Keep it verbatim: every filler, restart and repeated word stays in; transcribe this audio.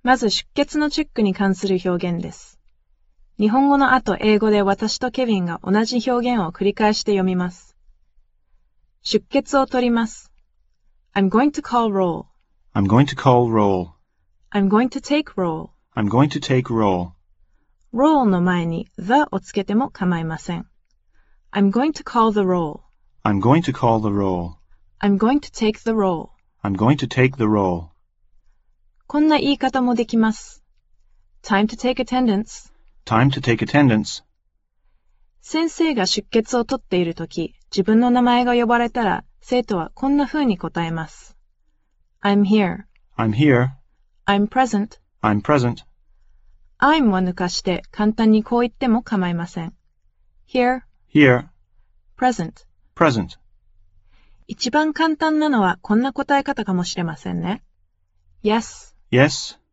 まず出欠のチェックに関する表現です。日本語の後英語で私とケビンが同じ表現を繰り返して読みます。出欠を取ります。I'm going to call roll. I'm going to call roll. I'm going to take roll. I'm going to take roll. roll の前に the をつけても構いません。I'm going to call the roll. I'm going to call the roll. I'm going to take the roll. I'm going to take the roll. こんな言い方もできます。Time to take attendance. Time to take attendance. 先生が出欠を取っているとき、自分の名前が呼ばれたら、生徒はこんな風に答えます。I'm here. I'm here. I'm present. I'm present. I'm は抜かして簡単にこう言っても構いません。Here. Here. Present. Present. 一番簡単なのはこんな答え方かもしれませんね。Yes. Yes.